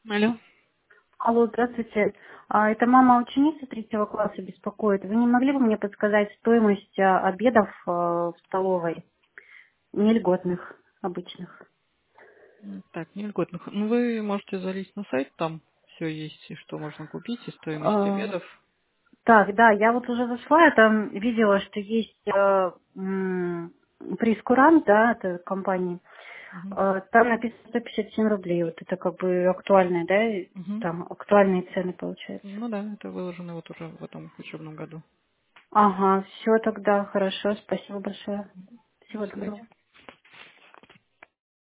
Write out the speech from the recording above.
Алло. Алло, здравствуйте. Это мама ученицы 3 класса беспокоит. Вы не могли бы мне подсказать стоимость обедов в столовой, не льготных, обычных? Так, не льготных. Ну, вы можете залезть на сайт, там все есть, и что можно купить, и стоимость А, обедов. Так, да, я вот уже зашла, я там видела, что есть прейскурант, да, это компании. Мгм. Там написано 157 рублей. Вот это как бы актуальные, да, и Мгм. там актуальные цены получается. Ну да, это выложено вот уже в этом учебном году. Ага, все тогда, хорошо, спасибо большое. До Всего свидания. доброго.